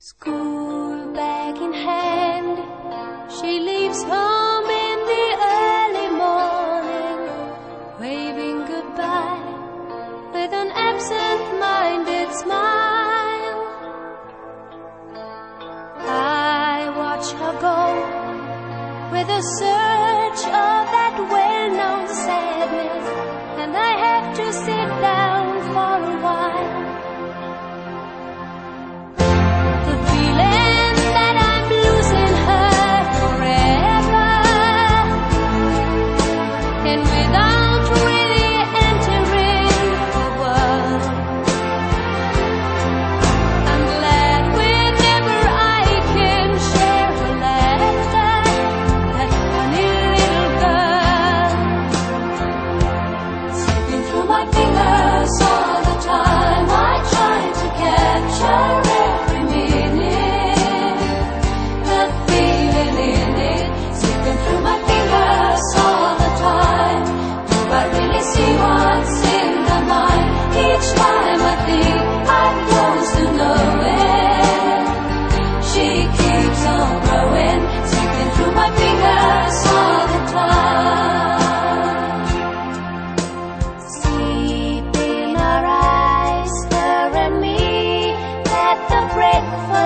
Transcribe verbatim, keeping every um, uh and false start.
School bag in hand, she leaves home in the early morning, waving goodbye with an absent-minded smile. I watch her go with a surge of that well-known sadness, and I have to sit down for a while. The feeling that I'm losing her forever, and without really entering the world, I'm glad whenever I can share her laughter, that funny little girl. Slipping through my fingers all the time, I try to capture every minute, the feeling in it. Slipping through my fingers all the time, do I really see what's in her mind? Each time I think I'm close to knowing, she keeps on growing. Slipping through my fingers all the time. Sleep in her eyes, her and me, at the breakfast